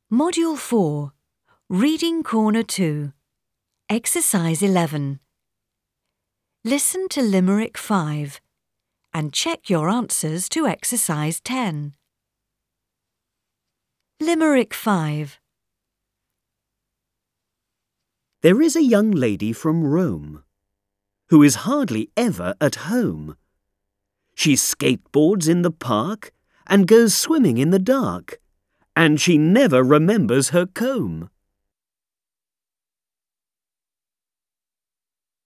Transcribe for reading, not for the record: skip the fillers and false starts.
Module 4, Reading Corner 2, Exercise 11. Listen to Limerick 5 and check your answers to Exercise 10. Limerick 5. There is a young lady from Rome who is hardly ever at home. She skateboards in the park and goes swimming in the dark, and she never remembers her comb.